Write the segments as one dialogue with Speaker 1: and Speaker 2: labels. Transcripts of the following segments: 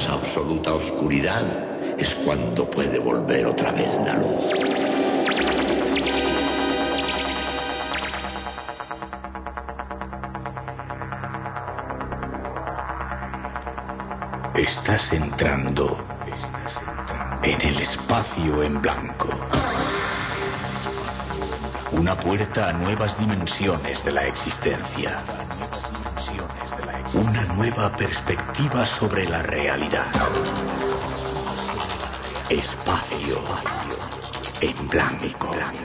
Speaker 1: absoluta oscuridad es cuando puede volver otra vez la luz. Estás entrando en el espacio en blanco. Una puerta a nuevas dimensiones de la existencia. Una nueva perspectiva sobre la realidad. Espacio en blanco.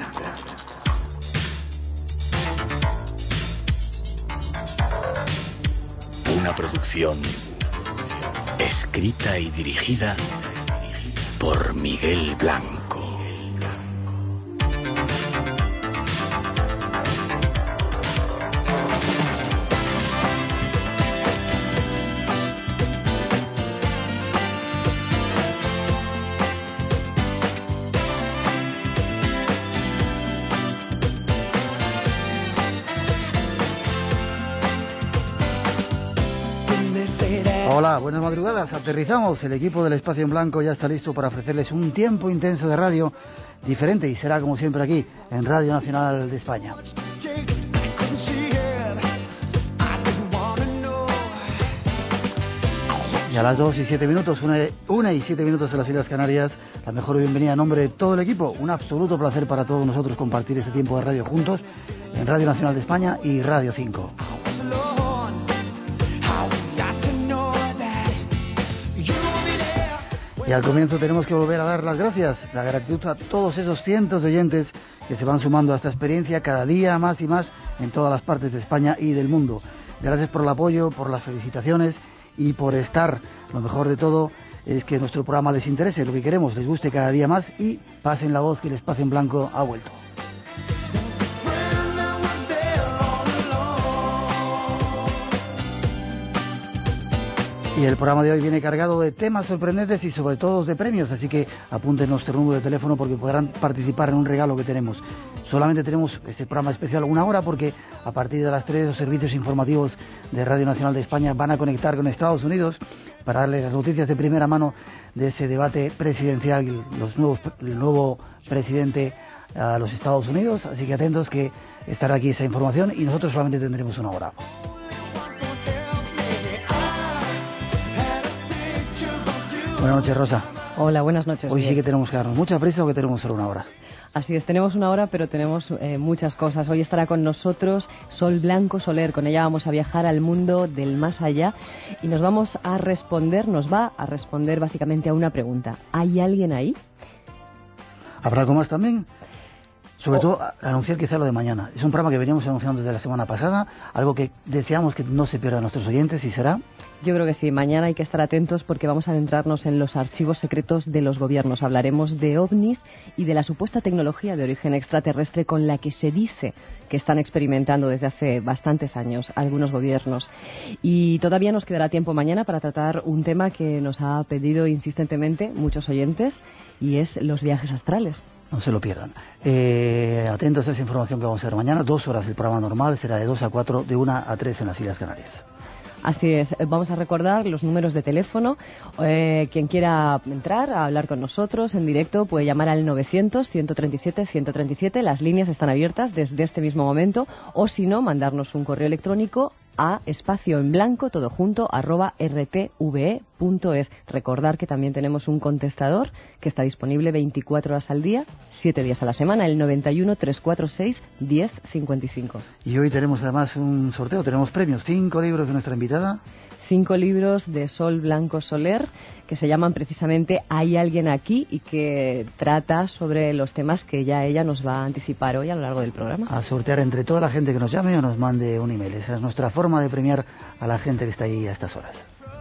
Speaker 1: Una producción escrita y dirigida por Miguel Blanco.
Speaker 2: Hola, buenas madrugadas. Aterrizamos. El equipo del Espacio en Blanco ya está listo para ofrecerles un tiempo intenso de radio diferente y será como siempre aquí en Radio Nacional de España. Y a las 2 y 7 minutos, 1 y 7 minutos en las Islas Canarias, la mejor bienvenida en nombre de todo el equipo. Un absoluto placer para todos nosotros compartir este tiempo de radio juntos en Radio Nacional de España y Radio 5. Y al comienzo tenemos que volver a dar las gracias, la gratitud a todos esos cientos de oyentes que se van sumando a esta experiencia cada día más y más en todas las partes de España y del mundo. Gracias por el apoyo, por las felicitaciones y por estar. Lo mejor de todo es que nuestro programa les interese, lo que queremos, les guste cada día más y pasen la voz que el Espacio en Blanco ha vuelto. Y el programa de hoy viene cargado de temas sorprendentes y sobre todo de premios, así que apunten nuestro número de teléfono porque podrán participar en un regalo que tenemos. Solamente tenemos este programa especial una hora porque a partir de las 3 los servicios informativos de Radio Nacional de España van a conectar con Estados Unidos para darles las noticias de primera mano de ese debate presidencial, el nuevo presidente a los Estados Unidos, así que atentos que estará aquí esa información y nosotros solamente tendremos una hora. Buenas noches, Rosa.
Speaker 3: Hola, buenas noches.
Speaker 2: Hoy sí que tenemos que darnos mucha prisa o que tenemos solo una hora.
Speaker 3: Así es, tenemos una hora, pero tenemos muchas cosas. Hoy estará con nosotros Sol Blanco Soler. Con ella vamos a viajar al mundo del más allá y nos va a responder básicamente a una pregunta. ¿Hay alguien ahí?
Speaker 2: ¿Habrá algo más también? Sobre todo, anunciar quizá lo de mañana. Es un programa que veníamos anunciando desde la semana pasada, algo que deseamos que no se pierda a nuestros oyentes, ¿y será?
Speaker 3: Yo creo que sí. Mañana hay que estar atentos porque vamos a adentrarnos en los archivos secretos de los gobiernos. Hablaremos de ovnis y de la supuesta tecnología de origen extraterrestre con la que se dice que están experimentando desde hace bastantes años algunos gobiernos. Y todavía nos quedará tiempo mañana para tratar un tema que nos ha pedido insistentemente muchos oyentes y es los viajes astrales.
Speaker 2: No se lo pierdan. Atentos a esa información que vamos a hacer mañana. 2 horas el programa normal, será de 2 a 4, de 1 a 3 en las Islas Canarias.
Speaker 3: Así es, vamos a recordar los números de teléfono. Quien quiera entrar a hablar con nosotros en directo puede llamar al 900-137-137. Las líneas están abiertas desde este mismo momento. O si no, mandarnos un correo electrónico a espacioenblanco, todo junto, @rtve.es. Recordar que también tenemos un contestador que está disponible 24 horas al día, 7 días a la semana, el 91-346-1055.
Speaker 2: Y hoy tenemos además un sorteo, tenemos premios, 5 libros de nuestra invitada.
Speaker 3: 5 libros de Sol Blanco Soler que se llaman precisamente Hay alguien aquí y que trata sobre los temas que ya ella nos va a anticipar hoy a lo largo del programa.
Speaker 2: A sortear entre toda la gente que nos llame o nos mande un email. Esa es nuestra forma de premiar a la gente que está ahí a estas horas.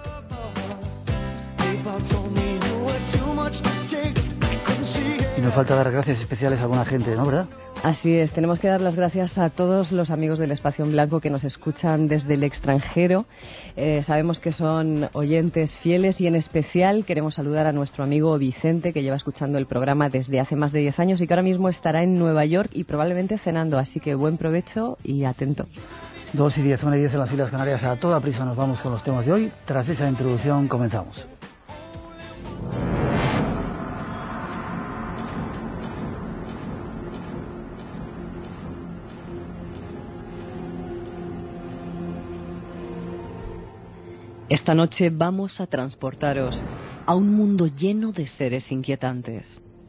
Speaker 2: Y nos falta dar gracias especiales a alguna gente, ¿no, verdad?
Speaker 3: Así es, tenemos que dar las gracias a todos los amigos del Espacio en Blanco que nos escuchan desde el extranjero. Sabemos que son oyentes fieles y en especial queremos saludar a nuestro amigo Vicente que lleva escuchando el programa desde hace más de 10 años y que ahora mismo estará en Nueva York y probablemente cenando, así que buen provecho y atento.
Speaker 2: 2 y 10, 1 y 10 en las Islas Canarias. A toda prisa nos vamos con los temas de hoy. Tras esa introducción comenzamos.
Speaker 3: Esta noche vamos a transportaros a un mundo lleno de seres inquietantes.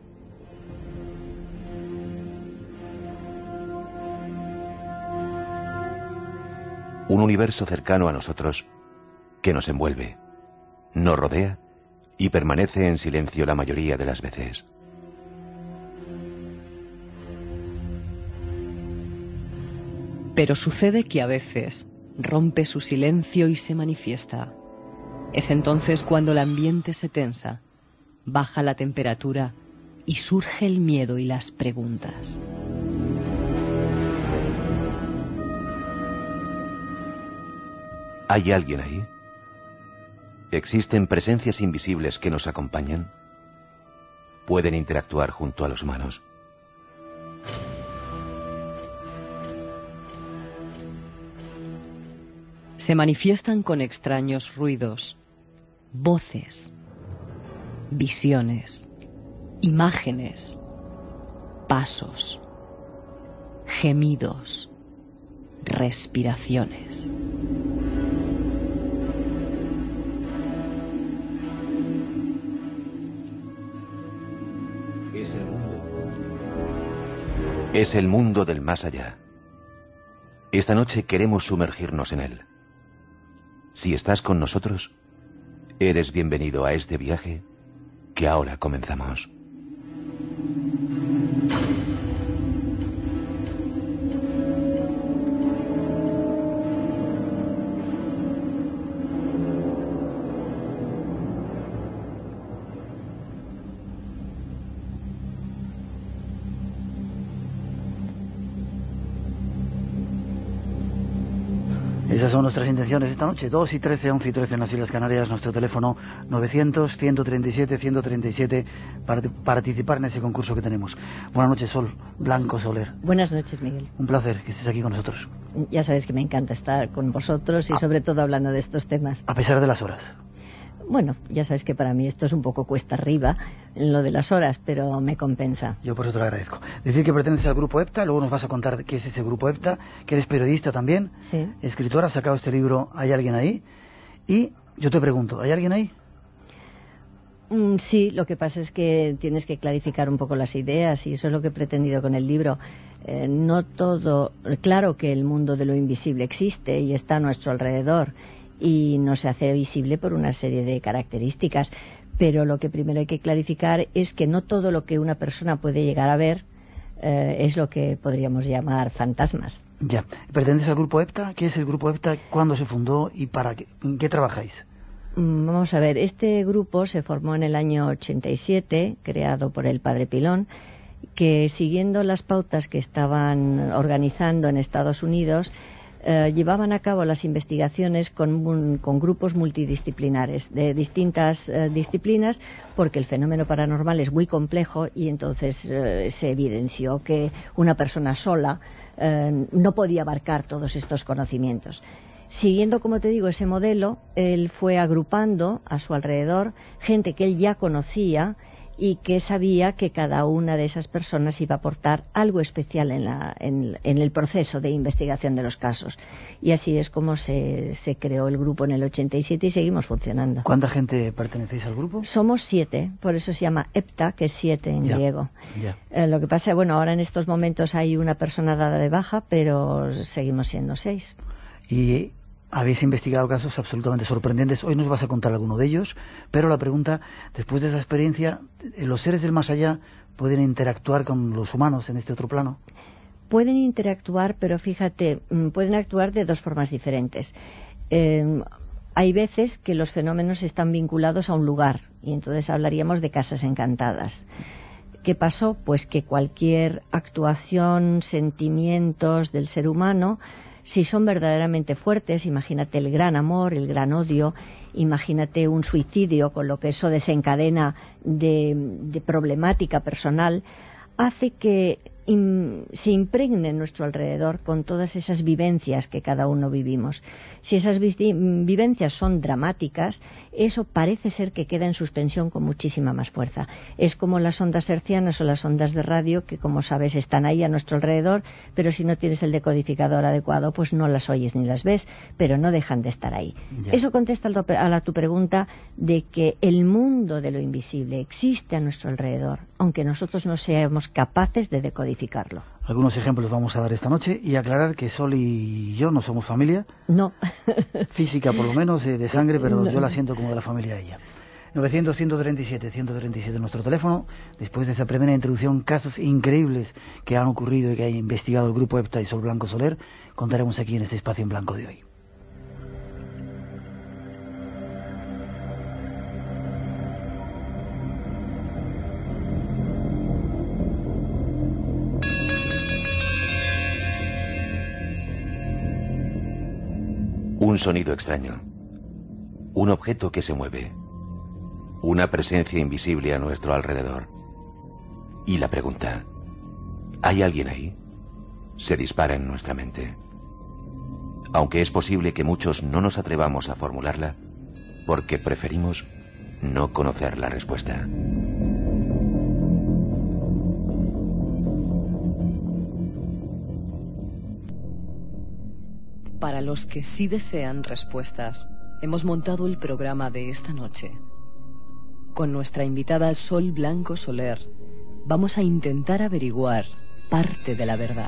Speaker 4: Un universo cercano a nosotros que nos envuelve, nos rodea y permanece en silencio la mayoría de las veces.
Speaker 3: Pero sucede que a veces rompe su silencio y se manifiesta. Es entonces cuando el ambiente se tensa, baja la temperatura y surge el miedo y las preguntas.
Speaker 4: ¿Hay alguien ahí? ¿Existen presencias invisibles que nos acompañan? ¿Pueden interactuar junto a los humanos?
Speaker 3: Se manifiestan con extraños ruidos, voces, visiones, imágenes, pasos, gemidos, respiraciones.
Speaker 4: Es el mundo del más allá. Esta noche queremos sumergirnos en él. Si estás con nosotros, eres bienvenido a este viaje que ahora comenzamos.
Speaker 2: Esas son nuestras intenciones esta noche. 2 y 13, 11 y 13 en las Islas Canarias. Nuestro teléfono 900-137-137 para participar en ese concurso que tenemos. Buenas noches, Sol Blanco Soler.
Speaker 5: Buenas noches, Miguel.
Speaker 2: Un placer que estés aquí con nosotros.
Speaker 5: Ya sabes que me encanta estar con vosotros y sobre todo hablando de estos temas.
Speaker 2: A pesar de las horas.
Speaker 5: Bueno, ya sabes que para mí esto es un poco cuesta arriba, lo de las horas, pero me compensa.
Speaker 2: Yo por eso te lo agradezco. Decir que perteneces al grupo EPTA, luego nos vas a contar qué es ese grupo EPTA, que eres periodista también,
Speaker 5: sí.
Speaker 2: Escritora, has sacado este libro ¿Hay alguien ahí? Y yo te pregunto, ¿hay alguien ahí?
Speaker 5: Sí, lo que pasa es que tienes que clarificar un poco las ideas y eso es lo que he pretendido con el libro. No todo, claro que el mundo de lo invisible existe y está a nuestro alrededor y no se hace visible por una serie de características, pero lo que primero hay que clarificar es que no todo lo que una persona puede llegar a ver es lo que podríamos llamar fantasmas.
Speaker 2: Ya. ¿Perteneces al grupo EPTA? ¿Qué es el grupo EPTA? ¿Cuándo se fundó y para qué, en qué trabajáis?
Speaker 5: Vamos a ver, este grupo se formó en el año 87, creado por el padre Pilón, que siguiendo las pautas que estaban organizando en Estados Unidos, llevaban a cabo las investigaciones con grupos multidisciplinares de distintas disciplinas, porque el fenómeno paranormal es muy complejo y entonces se evidenció que una persona sola no podía abarcar todos estos conocimientos. Siguiendo, como te digo, ese modelo, él fue agrupando a su alrededor gente que él ya conocía y que sabía que cada una de esas personas iba a aportar algo especial en el proceso de investigación de los casos. Y así es como se creó el grupo en el 87 y seguimos funcionando.
Speaker 2: ¿Cuánta gente pertenecéis al grupo?
Speaker 5: Somos 7, por eso se llama EPTA, que es 7 en griego. Ya. Lo que pasa, bueno, ahora en estos momentos hay una persona dada de baja, pero seguimos siendo 6.
Speaker 2: Y habéis investigado casos absolutamente sorprendentes. Hoy nos vas a contar alguno de ellos, pero la pregunta, después de esa experiencia, ¿los seres del más allá pueden interactuar con los humanos en este otro plano?
Speaker 5: Pueden interactuar, pero fíjate, pueden actuar de dos formas diferentes. Hay veces que los fenómenos están vinculados a un lugar, y entonces hablaríamos de casas encantadas. ¿Qué pasó? Pues que cualquier actuación, sentimientos del ser humano, si son verdaderamente fuertes, imagínate el gran amor, el gran odio, imagínate un suicidio, con lo que eso desencadena de problemática personal, hace que se impregne en nuestro alrededor con todas esas vivencias que cada uno vivimos. Si esas vivencias son dramáticas, eso parece ser que queda en suspensión con muchísima más fuerza. Es como las ondas hertzianas o las ondas de radio que, como sabes, están ahí a nuestro alrededor, pero si no tienes el decodificador adecuado, pues no las oyes ni las ves, pero no dejan de estar ahí.
Speaker 2: Ya.
Speaker 5: Eso contesta a tu pregunta de que el mundo de lo invisible existe a nuestro alrededor, aunque nosotros no seamos capaces de decodificarlo.
Speaker 2: Algunos ejemplos vamos a dar esta noche y aclarar que Sol y yo no somos familia.
Speaker 5: No.
Speaker 2: Física, por lo menos, de sangre, pero no. Yo la siento como de la familia de ella. 900-137-137 nuestro teléfono. Después de esa primera introducción, casos increíbles que han ocurrido y que ha investigado el grupo EPTA y Sol Blanco Soler, contaremos aquí en este espacio en blanco de hoy.
Speaker 4: Un sonido extraño, un objeto que se mueve, una presencia invisible a nuestro alrededor. Y la pregunta, ¿hay alguien ahí?, se dispara en nuestra mente. Aunque es posible que muchos no nos atrevamos a formularla, porque preferimos no conocer la respuesta.
Speaker 3: Para los que sí desean respuestas, hemos montado el programa de esta noche. Con nuestra invitada Sol Blanco Soler, vamos a intentar averiguar parte de la verdad.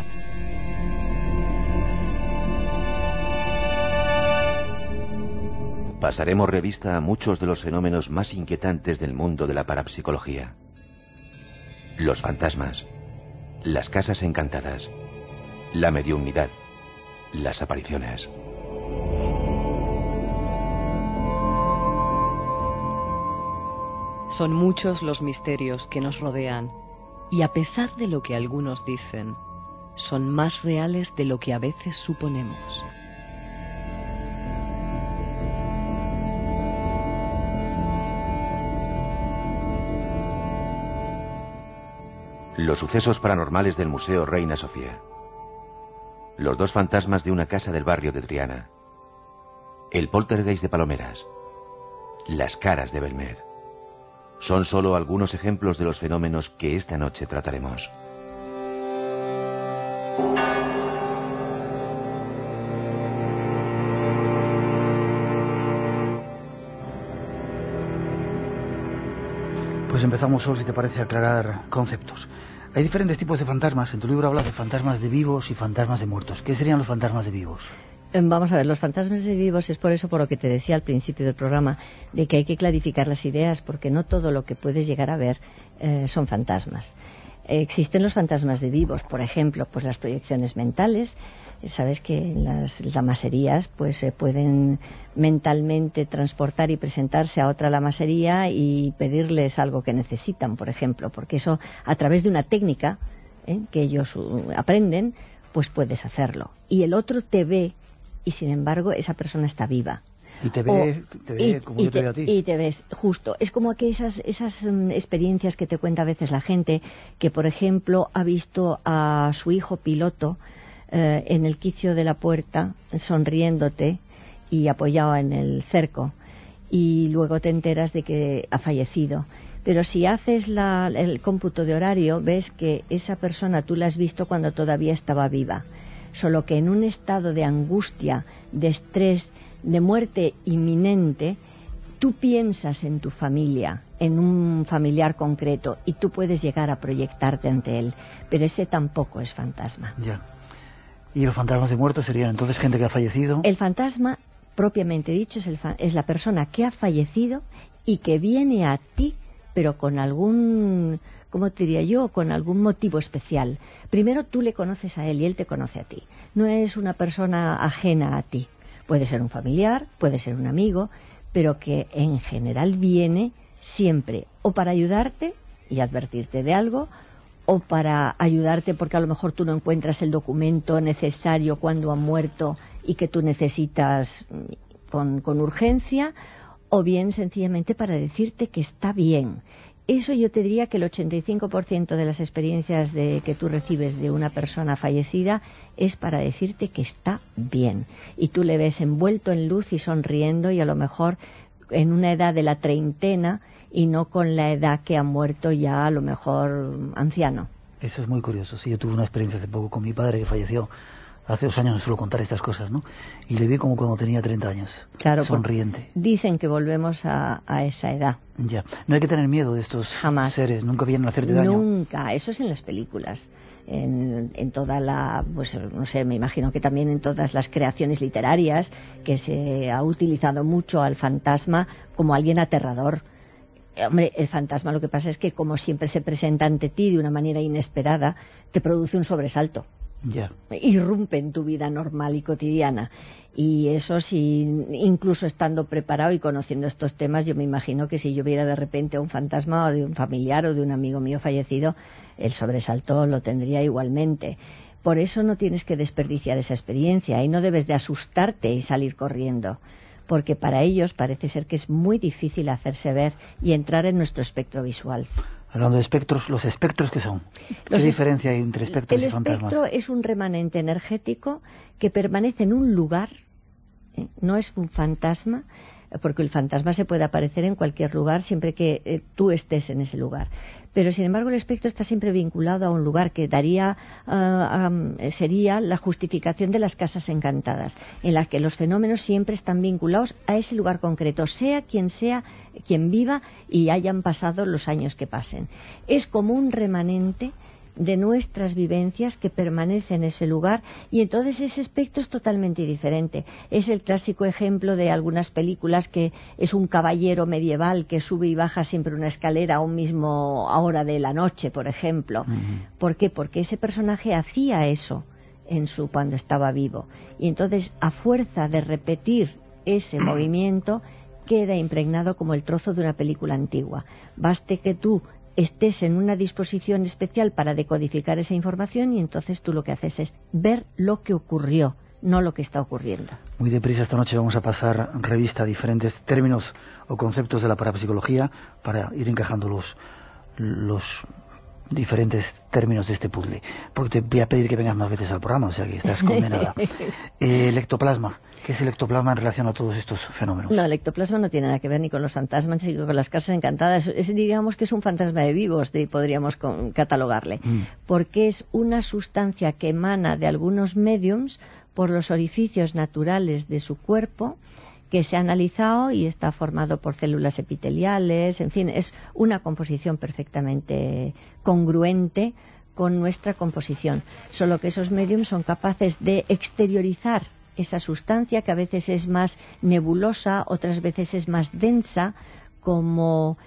Speaker 4: Pasaremos revista a muchos de los fenómenos más inquietantes del mundo de la parapsicología. Los fantasmas, las casas encantadas, la mediumnidad, las apariciones.
Speaker 3: Son muchos los misterios que nos rodean, y a pesar de lo que algunos dicen, son más reales de lo que a veces suponemos.
Speaker 4: Los sucesos paranormales del Museo Reina Sofía. Los dos fantasmas de una casa del barrio de Triana. El poltergeist de Palomeras. Las caras de Belmer. Son solo algunos ejemplos de los fenómenos que esta noche trataremos.
Speaker 2: Pues empezamos, Sol, si te parece, a aclarar conceptos. Hay diferentes tipos de fantasmas. En tu libro hablas de fantasmas de vivos y fantasmas de muertos. ¿Qué serían los fantasmas de vivos?
Speaker 5: Vamos a ver, los fantasmas de vivos es por eso, por lo que te decía al principio del programa, de que hay que clarificar las ideas, porque no todo lo que puedes llegar a ver son fantasmas. Existen los fantasmas de vivos, por ejemplo, pues las proyecciones mentales. Sabes que en las lamaserías pues se pueden mentalmente transportar y presentarse a otra lamasería y pedirles algo que necesitan, por ejemplo, porque eso a través de una técnica que ellos aprenden, pues puedes hacerlo. Y el otro te ve y sin embargo esa persona está viva.
Speaker 2: Y te ve como yo te veo a ti.
Speaker 5: Y te ves, justo. Es como que esas experiencias que te cuenta a veces la gente, que por ejemplo ha visto a su hijo piloto en el quicio de la puerta, sonriéndote y apoyado en el cerco, y luego te enteras de que ha fallecido. Pero si haces el cómputo de horario, ves que esa persona tú la has visto cuando todavía estaba viva, solo que en un estado de angustia, de estrés, de muerte inminente. Tú piensas en tu familia, en un familiar concreto, y tú puedes llegar a proyectarte ante él, pero ese tampoco es fantasma.
Speaker 2: Ya. ¿Y los fantasmas de muertos serían entonces gente que ha fallecido?
Speaker 5: El fantasma, propiamente dicho, es la persona que ha fallecido y que viene a ti, pero con algún, ¿cómo te diría yo?, con algún motivo especial. Primero tú le conoces a él y él te conoce a ti. No es una persona ajena a ti. Puede ser un familiar, puede ser un amigo, pero que en general viene siempre o para ayudarte y advertirte de algo, o para ayudarte porque a lo mejor tú no encuentras el documento necesario cuando ha muerto y que tú necesitas con urgencia, o bien sencillamente para decirte que está bien, Eso yo te diría que el 85% de las experiencias que tú recibes de una persona fallecida es para decirte que está bien. Y tú le ves envuelto en luz y sonriendo, y a lo mejor en una edad de la treintena y no con la edad que ha muerto ya a lo mejor anciano.
Speaker 2: Eso es muy curioso. Sí, yo tuve una experiencia hace poco con mi padre que falleció. Hace 2 años no suelo contar estas cosas, ¿no? Y le vi como cuando tenía 30 años,
Speaker 5: claro,
Speaker 2: sonriente.
Speaker 5: Dicen que volvemos a esa edad.
Speaker 2: Ya. No hay que tener miedo de estos
Speaker 5: Jamás.
Speaker 2: seres, nunca vienen a hacerte daño.
Speaker 5: Nunca, eso es en las películas. En toda la, pues no sé, me imagino que también en todas las creaciones literarias, que se ha utilizado mucho al fantasma como alguien aterrador. Hombre, el fantasma lo que pasa es que como siempre se presenta ante ti de una manera inesperada, te produce un sobresalto.
Speaker 2: Ya.
Speaker 5: Irrumpe en tu vida normal y cotidiana. Y eso, si incluso estando preparado y conociendo estos temas, yo me imagino que si yo viera de repente a un fantasma o de un familiar o de un amigo mío fallecido, el sobresalto lo tendría igualmente. Por eso no tienes que desperdiciar esa experiencia y no debes de asustarte y salir corriendo, porque para ellos parece ser que es muy difícil hacerse ver y entrar en nuestro espectro visual.
Speaker 2: Hablando de espectros, ¿los espectros qué son? ¿Qué diferencia hay entre espectros y fantasmas?
Speaker 5: El espectro es un remanente energético que permanece en un lugar, no es un fantasma, porque el fantasma se puede aparecer en cualquier lugar siempre que tú estés en ese lugar. Pero sin embargo el espectro está siempre vinculado a un lugar que sería la justificación de las casas encantadas, en las que los fenómenos siempre están vinculados a ese lugar concreto, sea quien viva y hayan pasado los años que pasen. Es como un remanente de nuestras vivencias que permanece en ese lugar, y entonces ese espectro es totalmente diferente. Es el clásico ejemplo de algunas películas, que es un caballero medieval que sube y baja siempre una escalera a un mismo hora de la noche, por ejemplo. ¿Por qué? Porque ese personaje hacía eso cuando estaba vivo, y entonces a fuerza de repetir ese movimiento queda impregnado como el trozo de una película antigua. Baste que tú estés en una disposición especial para decodificar esa información, y entonces tú lo que haces es ver lo que ocurrió, no lo que está ocurriendo.
Speaker 2: Muy deprisa esta noche vamos a pasar revista a diferentes términos o conceptos de la parapsicología para ir encajando los diferentes términos de este puzzle, porque te voy a pedir que vengas más veces al programa, o sea que estás condenada. El ectoplasma, ¿qué es el ectoplasma en relación a todos estos fenómenos?
Speaker 5: No, el ectoplasma no tiene nada que ver ni con los fantasmas ni con las casas encantadas. Digamos que es un fantasma de vivos, podríamos catalogarle, porque es una sustancia que emana de algunos médiums por los orificios naturales de su cuerpo, que se ha analizado y está formado por células epiteliales, en fin, es una composición perfectamente congruente con nuestra composición, solo que esos médiums son capaces de exteriorizar esa sustancia, que a veces es más nebulosa, otras veces es más densa, como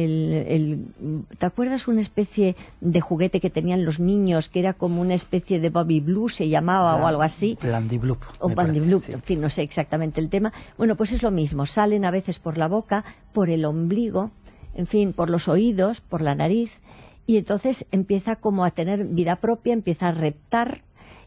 Speaker 5: ¿te acuerdas una especie de juguete que tenían los niños que era como una especie de Bobby Blue, se llamaba, o algo así?
Speaker 2: Blandy Bloop.
Speaker 5: O Blandy Bloop,
Speaker 2: sí.
Speaker 5: En fin, no sé exactamente el tema. Bueno, pues es lo mismo, salen a veces por la boca, por el ombligo, en fin, por los oídos, por la nariz, y entonces empieza como a tener vida propia, empieza a reptar,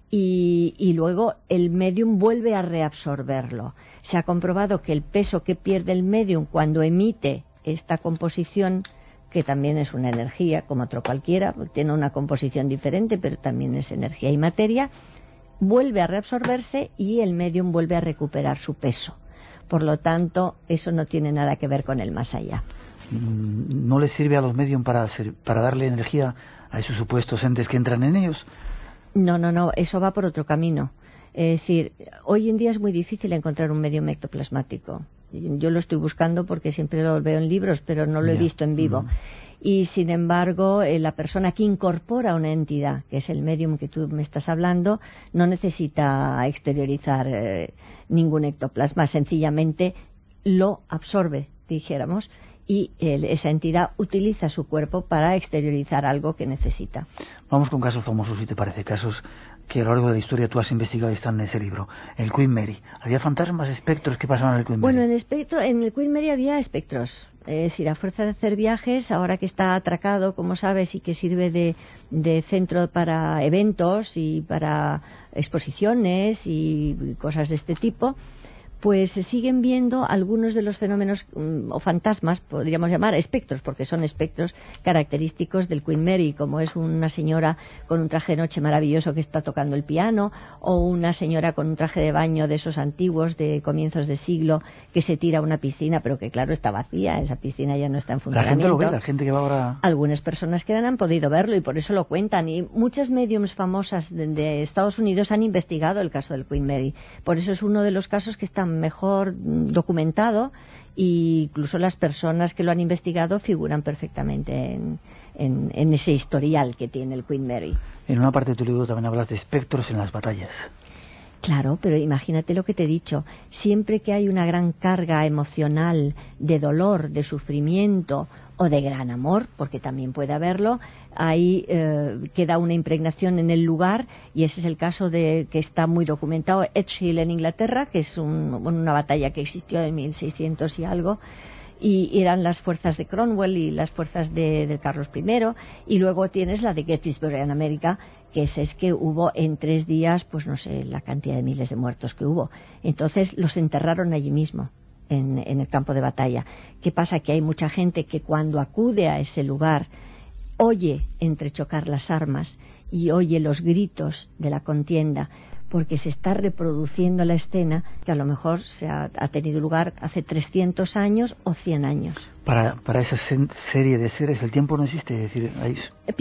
Speaker 5: y luego el medium vuelve a reabsorberlo. Se ha comprobado que el peso que pierde el medium cuando emite esta composición, que también es una energía como otro cualquiera, tiene una composición diferente, pero también es energía y materia, vuelve a reabsorberse y el medium vuelve a recuperar su peso. Por lo tanto, eso no tiene nada que ver con el más allá.
Speaker 2: ¿No les sirve a los medium para darle energía a esos supuestos entes que entran en ellos?
Speaker 5: No, eso va por otro camino. Es decir, hoy en día es muy difícil encontrar un medium ectoplasmático. Yo lo estoy buscando porque siempre lo veo en libros, pero no lo he visto en vivo. Y sin embargo, la persona que incorpora una entidad, que es el medium que tú me estás hablando, no necesita exteriorizar ningún ectoplasma, sencillamente lo absorbe, dijéramos, y esa entidad utiliza su cuerpo para exteriorizar algo que necesita.
Speaker 2: Vamos con casos famosos, si te parece, casos que a lo largo de la historia tú has investigado y están en ese libro. El Queen Mary. ¿Había fantasmas, espectros? ¿Qué pasaban en el Queen Mary?
Speaker 5: Bueno, en el Queen Mary había espectros. Es decir, a fuerza de hacer viajes, ahora que está atracado, como sabes, y que sirve de centro para eventos y para exposiciones y cosas de este tipo, pues se siguen viendo algunos de los fenómenos o fantasmas, podríamos llamar espectros, porque son espectros característicos del Queen Mary, como es una señora con un traje de noche maravilloso que está tocando el piano, o una señora con un traje de baño de esos antiguos de comienzos de siglo que se tira a una piscina, pero que claro está vacía, esa piscina ya no está en funcionamiento.
Speaker 2: La gente lo ve, la gente que va ahora...
Speaker 5: Algunas personas que han podido verlo y por eso lo cuentan, y muchas mediums famosas de Estados Unidos han investigado el caso del Queen Mary, por eso es uno de los casos que está mejor documentado, e incluso las personas que lo han investigado figuran perfectamente en ese historial que tiene el Queen Mary.
Speaker 2: En una parte de tu libro también hablas de espectros en las batallas.
Speaker 5: Claro, pero imagínate lo que te he dicho. Siempre que hay una gran carga emocional de dolor, de sufrimiento o de gran amor, porque también puede haberlo, ahí queda una impregnación en el lugar, y ese es el caso de que está muy documentado, Edge Hill en Inglaterra, que es una batalla que existió en 1600 y algo, y eran las fuerzas de Cromwell y las fuerzas de Carlos I, y luego tienes la de Gettysburg en América, que es que hubo en 3 días, pues no sé, la cantidad de miles de muertos que hubo. Entonces los enterraron allí mismo, en el campo de batalla. ¿Qué pasa? Que hay mucha gente que cuando acude a ese lugar oye entrechocar las armas y oye los gritos de la contienda, porque se está reproduciendo la escena que a lo mejor ha tenido lugar hace 300 años o 100 años.
Speaker 2: Para esa serie de seres el tiempo no existe, es decir, hay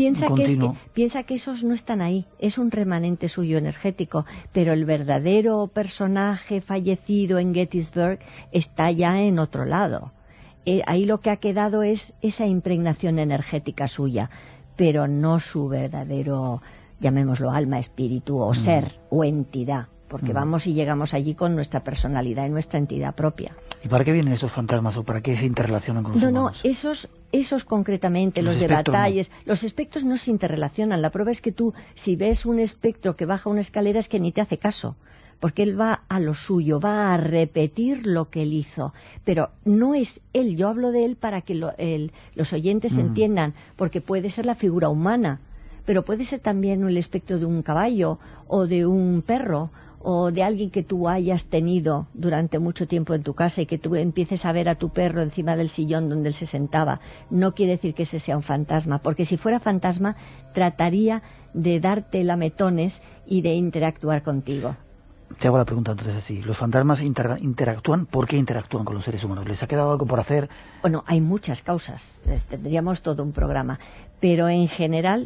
Speaker 5: piensa que esos no están ahí, es un remanente suyo energético, pero el verdadero personaje fallecido en Gettysburg está ya en otro lado. Ahí lo que ha quedado es esa impregnación energética suya, pero no su verdadero, llamémoslo alma, espíritu o ser o entidad, porque vamos y llegamos allí con nuestra personalidad y nuestra entidad propia.
Speaker 2: ¿Y para qué vienen esos fantasmas o para qué se interrelacionan con los humanos?
Speaker 5: No, esos concretamente, los de batallas, los espectros no se interrelacionan. La prueba es que tú, si ves un espectro que baja una escalera, es que ni te hace caso, porque él va a lo suyo, va a repetir lo que él hizo, pero no es él. Yo hablo de él para que los oyentes entiendan, porque puede ser la figura humana, pero puede ser también el espectro de un caballo o de un perro o de alguien que tú hayas tenido durante mucho tiempo en tu casa y que tú empieces a ver a tu perro encima del sillón donde él se sentaba. No quiere decir que ese sea un fantasma, porque si fuera fantasma trataría de darte lametones y de interactuar contigo.
Speaker 2: Te hago la pregunta entonces así. ¿Los fantasmas interactúan? ¿Por qué interactúan con los seres humanos? ¿Les ha quedado algo por hacer?
Speaker 5: Bueno, hay muchas causas. Tendríamos todo un programa. Pero en general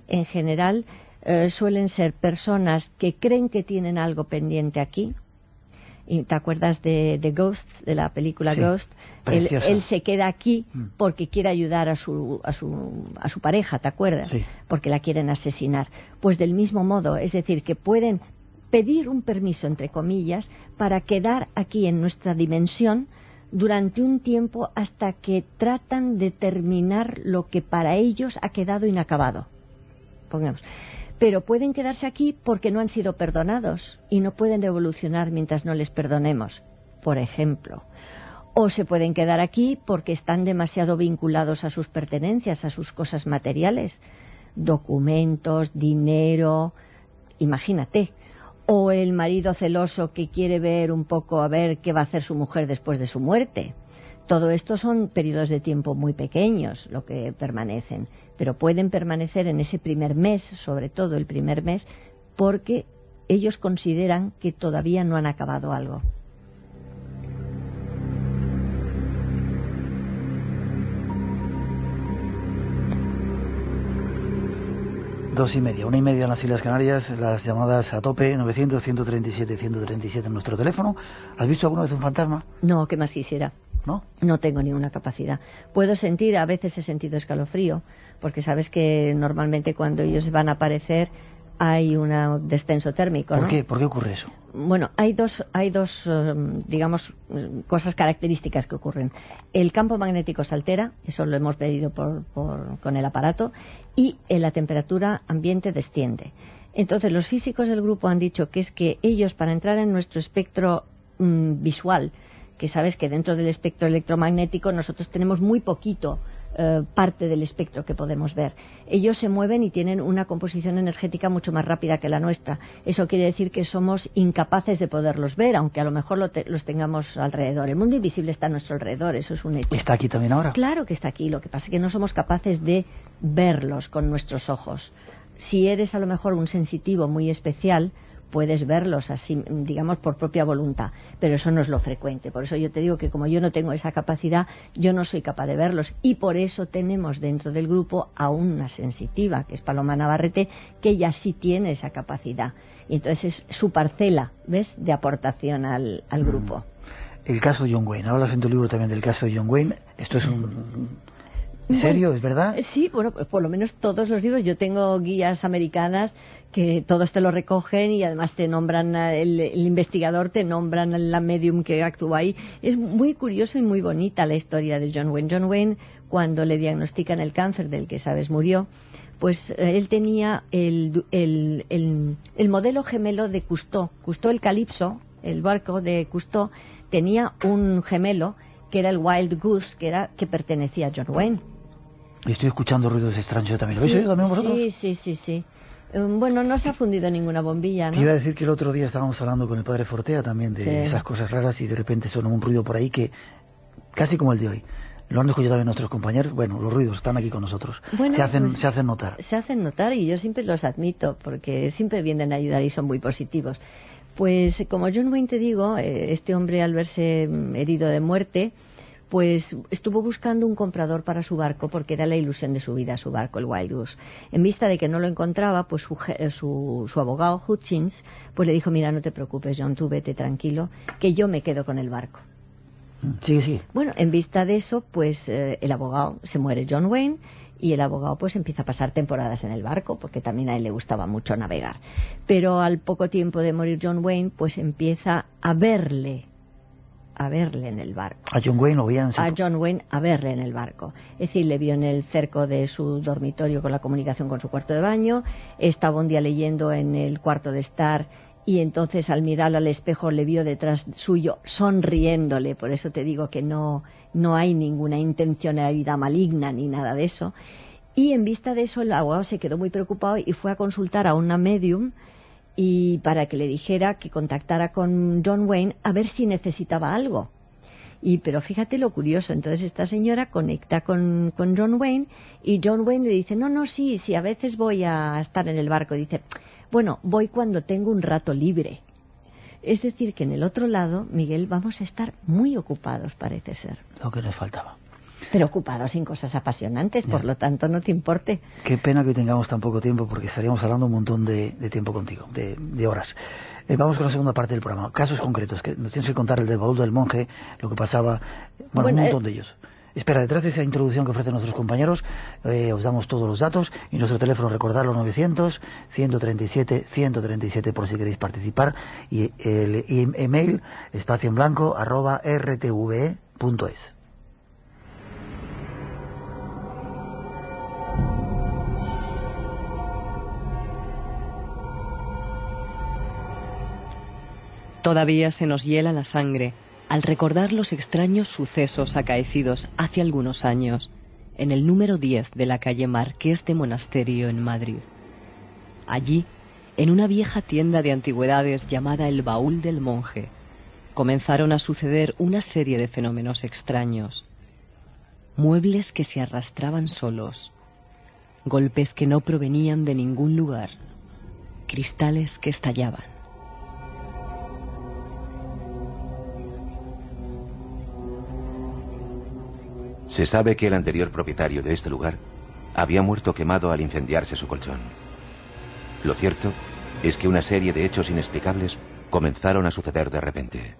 Speaker 5: suelen ser personas que creen que tienen algo pendiente aquí. ¿Y te acuerdas de Ghost, de la película Ghost? Él se queda aquí porque quiere ayudar a su pareja, ¿te acuerdas?
Speaker 2: Sí.
Speaker 5: Porque la quieren asesinar. Pues del mismo modo, es decir, que pueden pedir un permiso, entre comillas, para quedar aquí en nuestra dimensión durante un tiempo hasta que tratan de terminar lo que para ellos ha quedado inacabado. Pongamos. Pero pueden quedarse aquí porque no han sido perdonados y no pueden evolucionar mientras no les perdonemos, por ejemplo. O se pueden quedar aquí porque están demasiado vinculados a sus pertenencias, a sus cosas materiales, documentos, dinero, imagínate. O el marido celoso que quiere ver un poco a ver qué va a hacer su mujer después de su muerte. Todo esto son periodos de tiempo muy pequeños lo que permanecen, pero pueden permanecer en ese primer mes, sobre todo el primer mes, porque ellos consideran que todavía no han acabado algo.
Speaker 2: Dos y media, 1:30 en las Islas Canarias, las llamadas a tope, 900-137-137 en nuestro teléfono. ¿Has visto alguna vez un fantasma?
Speaker 5: No, ¿qué más quisiera?
Speaker 2: ¿No?
Speaker 5: No tengo ninguna capacidad. Puedo sentir, a veces he sentido escalofrío, porque sabes que normalmente cuando ellos van a aparecer hay un descenso térmico, ¿no?
Speaker 2: ¿Por qué? ¿Por qué ocurre eso?
Speaker 5: Bueno, hay dos digamos, cosas características que ocurren. El campo magnético se altera, eso lo hemos medido con el aparato, y la temperatura ambiente desciende. Entonces, los físicos del grupo han dicho que es que ellos, para entrar en nuestro espectro visual, que sabes que dentro del espectro electromagnético nosotros tenemos muy poquito parte del espectro que podemos ver. Ellos se mueven y tienen una composición energética mucho más rápida que la nuestra. Eso quiere decir que somos incapaces de poderlos ver, aunque a lo mejor los tengamos alrededor. El mundo invisible está a nuestro alrededor, eso es un hecho.
Speaker 2: ¿Está aquí también ahora?
Speaker 5: Claro que está aquí, lo que pasa es que no somos capaces de verlos con nuestros ojos. Si eres a lo mejor un sensitivo muy especial, puedes verlos así, digamos, por propia voluntad, pero eso no es lo frecuente. Por eso yo te digo que como yo no tengo esa capacidad, yo no soy capaz de verlos, y por eso tenemos dentro del grupo a una sensitiva, que es Paloma Navarrete, que ella sí tiene esa capacidad, y entonces es su parcela, ¿ves?, de aportación al grupo.
Speaker 2: El caso de John Wayne, hablas en tu libro también del caso de John Wayne. ¿Esto es ¿en serio? ¿Es verdad?
Speaker 5: Sí, bueno, por lo menos todos los libros. Yo tengo guías americanas que todos te lo recogen y además te nombran, el investigador te nombran la medium que actúa ahí. Es muy curioso y muy bonita la historia de John Wayne. John Wayne, cuando le diagnostican el cáncer del que sabes murió, pues él tenía el modelo gemelo de Cousteau. Cousteau, el Calypso, el barco de Cousteau, tenía un gemelo que era el Wild Goose, que pertenecía a John Wayne.
Speaker 2: Estoy escuchando ruidos extraños también. ¿Lo veis oído también vosotros?
Speaker 5: Sí. Bueno, no se ha fundido ninguna bombilla, ¿no?
Speaker 2: Te iba a decir que el otro día estábamos hablando con el padre Fortea también de esas cosas raras, y de repente sonó un ruido por ahí que casi como el de hoy. Lo han escuchado también nuestros compañeros. Bueno, los ruidos están aquí con nosotros. Bueno, se hacen notar. Se hacen notar, y yo siempre los admito porque siempre vienen a ayudar y son muy positivos. Pues como John Wayne, te digo, este hombre, al verse herido de muerte, pues estuvo buscando un comprador para su barco, porque era la ilusión de su vida, su barco, el Wild Goose. En vista de que no lo encontraba, pues su abogado, Hutchins, pues le dijo: mira, no te preocupes, John, tú vete tranquilo, que yo me quedo con el barco. Sí.
Speaker 5: Bueno, en vista de eso, pues el abogado, se muere John Wayne, y el abogado pues empieza a pasar temporadas en el barco, porque también a él le gustaba mucho navegar. Pero al poco tiempo de morir John Wayne, pues empieza a verle en el barco.
Speaker 2: ¿A John Wayne lo veían?
Speaker 5: A John Wayne a verle en el barco. Es decir, le vio en el cerco de su dormitorio con la comunicación con su cuarto de baño, estaba un día leyendo en el cuarto de estar, y entonces al mirarlo al espejo le vio detrás suyo sonriéndole. Por eso te digo que no hay ninguna intencionalidad maligna ni nada de eso. Y en vista de eso, el abogado se quedó muy preocupado y fue a consultar a una medium, y para que le dijera que contactara con John Wayne a ver si necesitaba algo. Pero fíjate lo curioso, entonces esta señora conecta con John Wayne, y John Wayne le dice: no, sí, a veces voy a estar en el barco. Y dice: bueno, voy cuando tengo un rato libre. Es decir, que en el otro lado, Miguel, vamos a estar muy ocupados, parece ser.
Speaker 2: Lo que nos faltaba.
Speaker 5: Pero ocupados en cosas apasionantes, por lo tanto no te importe.
Speaker 2: Qué pena que tengamos tan poco tiempo, porque estaríamos hablando un montón de tiempo contigo, de horas. Vamos con la segunda parte del programa. Casos concretos, que nos tienes que contar el del baúl del monje, lo que pasaba, bueno un montón de ellos. Espera, detrás de esa introducción que ofrecen nuestros compañeros, os damos todos los datos, y nuestro teléfono, recordarlo, 900-137-137, por si queréis participar, y el email, espacioenblanco@rtve.es.
Speaker 3: Todavía se nos hiela la sangre al recordar los extraños sucesos acaecidos hace algunos años en el número 10 de la calle Marqués de Monasterio en Madrid. Allí, en una vieja tienda de antigüedades llamada El Baúl del Monje, comenzaron a suceder una serie de fenómenos extraños. Muebles que se arrastraban solos, golpes que no provenían de ningún lugar, cristales que estallaban.
Speaker 4: Se sabe que el anterior propietario de este lugar había muerto quemado al incendiarse su colchón. Lo cierto es que una serie de hechos inexplicables comenzaron a suceder de repente.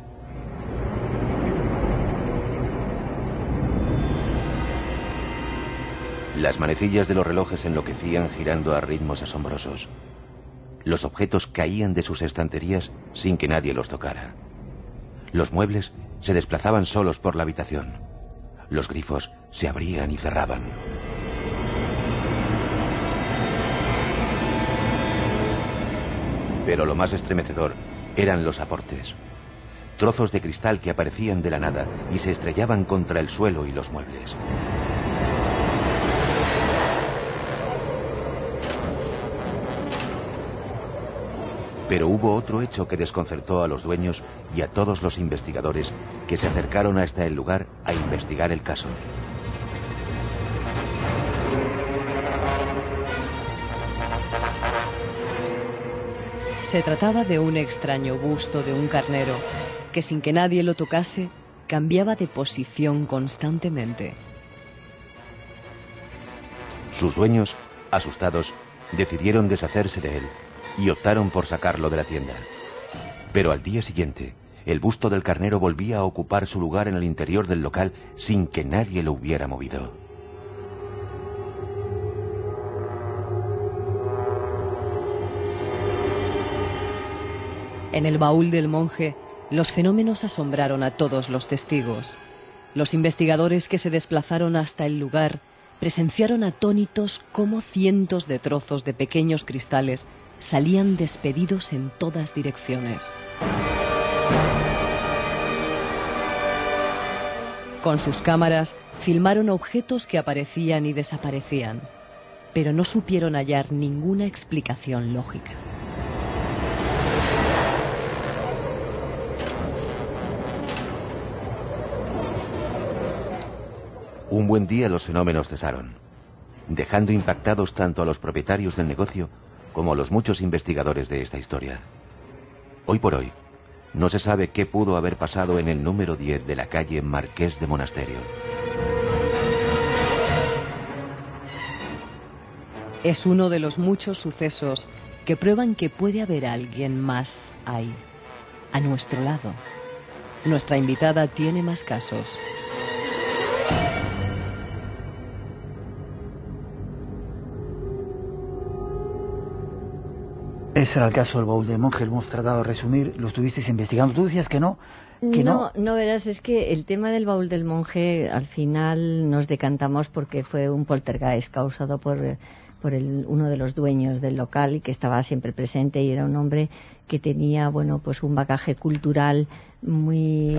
Speaker 4: Las manecillas de los relojes enloquecían girando a ritmos asombrosos. Los objetos caían de sus estanterías sin que nadie los tocara. Los muebles se desplazaban solos por la habitación. Los grifos se abrían y cerraban. Pero lo más estremecedor eran los aportes. Trozos de cristal que aparecían de la nada y se estrellaban contra el suelo y los muebles. Pero hubo otro hecho que desconcertó a los dueños y a todos los investigadores que se acercaron hasta el lugar a investigar el caso.
Speaker 3: Se trataba de un extraño busto de un carnero que, sin que nadie lo tocase, cambiaba de posición constantemente.
Speaker 4: Sus dueños, asustados, decidieron deshacerse de él y optaron por sacarlo de la tienda. Pero al día siguiente, el busto del carnero volvía a ocupar su lugar en el interior del local sin que nadie lo hubiera movido.
Speaker 3: En el baúl del monje, los fenómenos asombraron a todos los testigos. Los investigadores que se desplazaron hasta el lugar presenciaron atónitos cómo cientos de trozos de pequeños cristales salían despedidos en todas direcciones. Con sus cámaras filmaron objetos que aparecían y desaparecían, pero no supieron hallar ninguna explicación lógica.
Speaker 4: Un buen día los fenómenos cesaron, dejando impactados tanto a los propietarios del negocio como a los muchos investigadores de esta historia. Hoy por hoy, no se sabe qué pudo haber pasado en el número 10 de la calle Marqués de Monasterio.
Speaker 3: Es uno de los muchos sucesos que prueban que puede haber alguien más ahí, a nuestro lado. Nuestra invitada tiene más casos.
Speaker 2: Ese era el caso del baúl del monje, lo hemos tratado de resumir, lo estuvisteis investigando. Tú decías que no.
Speaker 5: No, verás, es que el tema del baúl del monje al final nos decantamos porque fue un poltergeist causado por uno de los dueños del local y que estaba siempre presente, y era un hombre que tenía, bueno, pues un bagaje cultural muy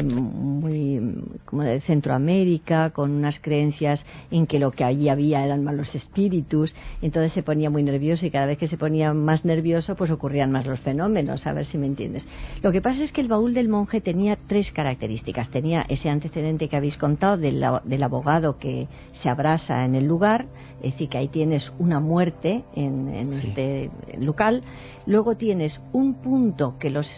Speaker 5: como de Centroamérica, con unas creencias en que lo que allí había eran malos espíritus. Entonces se ponía muy nervioso, y cada vez que se ponía más nervioso pues ocurrían más los fenómenos, a ver si me entiendes. Lo que pasa es que el baúl del monje tenía 3 características. Tenía ese antecedente que habéis contado del abogado que se abrasa en el lugar, es decir, que ahí tienes una muerte en este local. Luego tienes un punto que los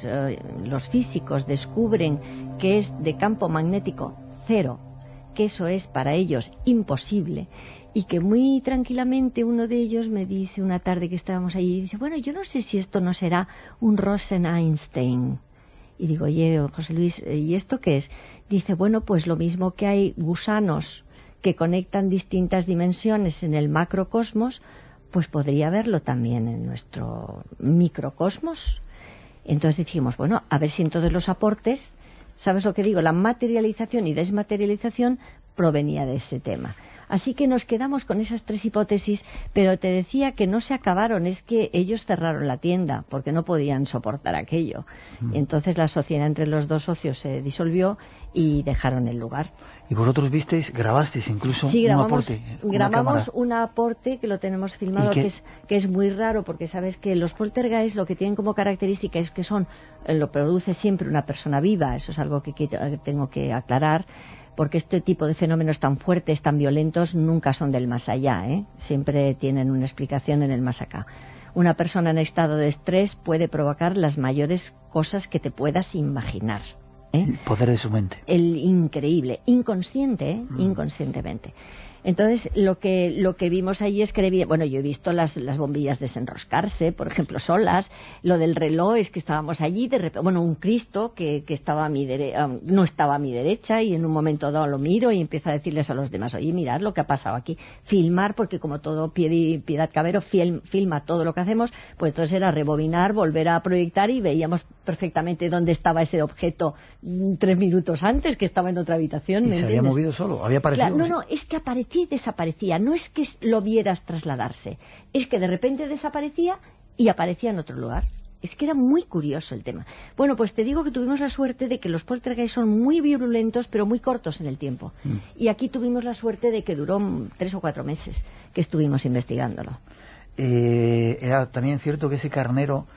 Speaker 5: físicos descubren que es de campo magnético 0, que eso es para ellos imposible, y que muy tranquilamente uno de ellos me dice una tarde que estábamos allí, dice, bueno, yo no sé si esto no será un Rosen-Einstein. Y digo, oye, José Luis, ¿y esto qué es? Dice, bueno, pues lo mismo que hay gusanos que conectan distintas dimensiones en el macrocosmos, pues podría haberlo también en nuestro microcosmos. Entonces dijimos, bueno, a ver si en todos los aportes, ¿sabes lo que digo? La materialización y desmaterialización provenía de ese tema. Así que nos quedamos con esas 3 hipótesis, pero te decía que no se acabaron, es que ellos cerraron la tienda porque no podían soportar aquello. Entonces la sociedad entre los 2 socios se disolvió y dejaron el lugar.
Speaker 2: ¿Y vosotros grabasteis incluso un aporte?
Speaker 5: Grabamos un aporte que lo tenemos filmado, que es muy raro, porque sabes que los poltergeist lo que tienen como característica es que lo produce siempre una persona viva. Eso es algo que tengo que aclarar, porque este tipo de fenómenos tan fuertes, tan violentos, nunca son del más allá, ¿eh? Siempre tienen una explicación en el más acá. Una persona en estado de estrés puede provocar las mayores cosas que te puedas imaginar.
Speaker 2: El poder de su mente.
Speaker 5: El increíble, inconsciente, inconscientemente. Entonces, lo que vimos ahí es que, bueno, yo he visto las bombillas desenroscarse, por ejemplo, solas. Lo del reloj es que estábamos allí, de repente, bueno, un Cristo que estaba a no estaba a mi derecha, y en un momento dado lo miro y empiezo a decirles a los demás, oye, mirad lo que ha pasado aquí. Filmar, porque como todo Piedad Cabero filma todo lo que hacemos, pues entonces era rebobinar, volver a proyectar, y veíamos perfectamente dónde estaba ese objeto 3 minutos antes, que estaba en otra habitación.
Speaker 2: ¿Y se había movido solo? ¿Había aparecido?
Speaker 5: Claro, no, es que aparecía y desaparecía. No es que lo vieras trasladarse, es que de repente desaparecía y aparecía en otro lugar. Es que era muy curioso el tema. Bueno, pues te digo que tuvimos la suerte de que los poltergeist son muy virulentos, pero muy cortos en el tiempo. Y aquí tuvimos la suerte de que duró 3 o 4 meses que estuvimos investigándolo.
Speaker 2: Era también cierto que ese carnero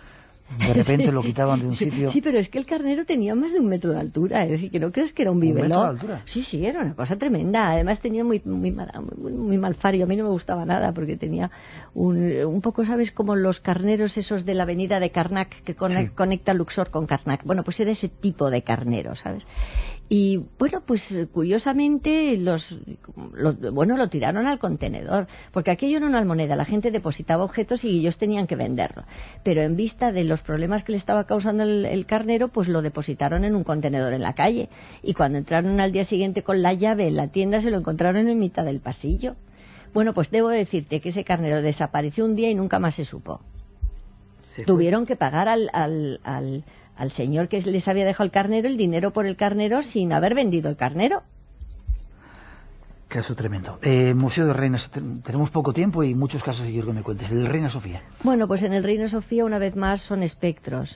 Speaker 2: De repente lo quitaban de un sitio.
Speaker 5: Sí, pero es que el carnero tenía más de 1 metro de altura, es decir, que no crees que era un bibeló.
Speaker 2: 1 metro de altura.
Speaker 5: Sí, era una cosa tremenda. Además tenía muy mal fario. A mí no me gustaba nada porque tenía un poco, ¿sabes? Como los carneros esos de la avenida de Karnak que conecta Luxor con Karnak. Bueno, pues era ese tipo de carnero, ¿sabes? Y bueno, pues curiosamente lo tiraron al contenedor, porque aquello era una almoneda, la gente depositaba objetos y ellos tenían que venderlo. Pero en vista de los problemas que le estaba causando el carnero, pues lo depositaron en un contenedor en la calle. Y cuando entraron al día siguiente con la llave en la tienda, se lo encontraron en mitad del pasillo. Bueno, pues debo decirte que ese carnero desapareció un día y nunca más se supo. Tuvieron que pagar al señor que les había dejado el carnero el dinero por el carnero sin haber vendido el carnero.
Speaker 2: Caso tremendo. Museo de Reina, tenemos poco tiempo y muchos casos que quiero que me cuentes. El Reina Sofía.
Speaker 5: Bueno, pues en el Reina Sofía una vez más son espectros.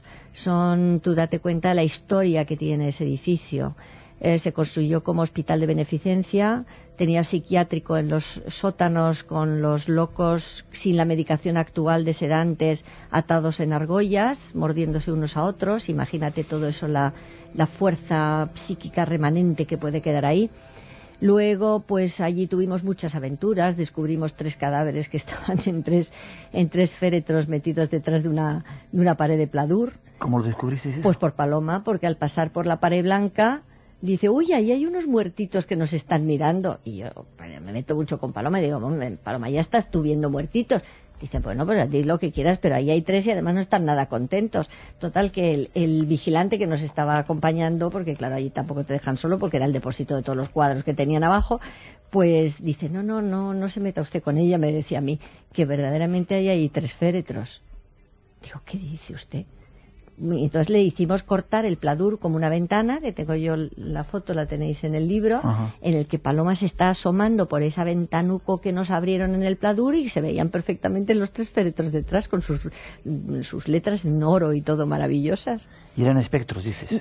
Speaker 5: Tú date cuenta de la historia que tiene ese edificio. Se construyó como hospital de beneficencia, tenía psiquiátrico en los sótanos con los locos sin la medicación actual de sedantes atados en argollas, mordiéndose unos a otros. Imagínate todo eso, la fuerza psíquica remanente que puede quedar ahí. Luego, pues allí tuvimos muchas aventuras, descubrimos 3 cadáveres que estaban en tres féretros metidos detrás de una pared de pladur.
Speaker 2: ¿Cómo lo descubristeis eso?
Speaker 5: Pues por Paloma, porque al pasar por la pared blanca dice, uy, ahí hay unos muertitos que nos están mirando. Y yo me meto mucho con Paloma y digo, Paloma, ya estás tú viendo muertitos. Dicen, bueno, pues di lo que quieras, pero ahí hay 3 y además no están nada contentos. Total, que el vigilante que nos estaba acompañando, porque claro, allí tampoco te dejan solo porque era el depósito de todos los cuadros que tenían abajo, pues dice, no se meta usted con ella, me decía a mí, que verdaderamente ahí hay 3 féretros. Digo, ¿qué dice usted? Entonces le hicimos cortar el pladur como una ventana, que tengo yo la foto, la tenéis en el libro, en el que Paloma se está asomando por esa ventanuco que nos abrieron en el pladur y se veían perfectamente los 3 féretros detrás con sus letras en oro y todo maravillosas.
Speaker 2: ¿Y eran espectros, dices?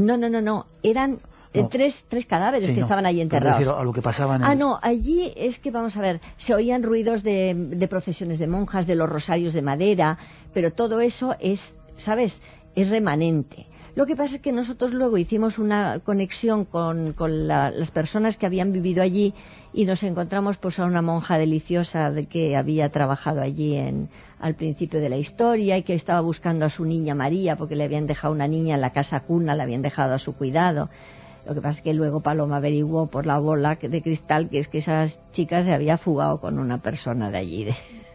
Speaker 5: No, eran tres cadáveres que estaban ahí enterrados.
Speaker 2: Me refiero a lo que pasaba en
Speaker 5: no, allí es que, vamos a ver, se oían ruidos de procesiones de monjas, de los rosarios de madera, pero todo eso es, ¿sabes?, es remanente. Lo que pasa es que nosotros luego hicimos una conexión con las personas que habían vivido allí y nos encontramos pues a una monja deliciosa que había trabajado allí al principio de la historia y que estaba buscando a su niña María porque le habían dejado una niña en la casa cuna, la habían dejado a su cuidado. Lo que pasa es que luego Paloma averiguó por la bola de cristal que es que esa chica se había fugado con una persona de allí,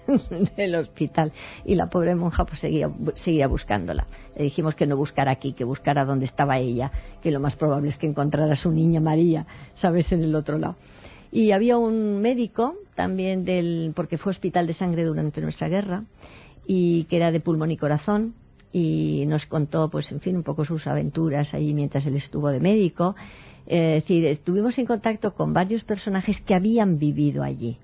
Speaker 5: del hospital, y la pobre monja pues seguía buscándola. Le dijimos que no buscara aquí, que buscara donde estaba ella, que lo más probable es que encontrara a su niña María, ¿sabes?, en el otro lado. Y había un médico también porque fue hospital de sangre durante nuestra guerra, y que era de pulmón y corazón, y nos contó, pues en fin, un poco sus aventuras ahí mientras él estuvo de médico. Es decir, estuvimos en contacto con varios personajes que habían vivido allí,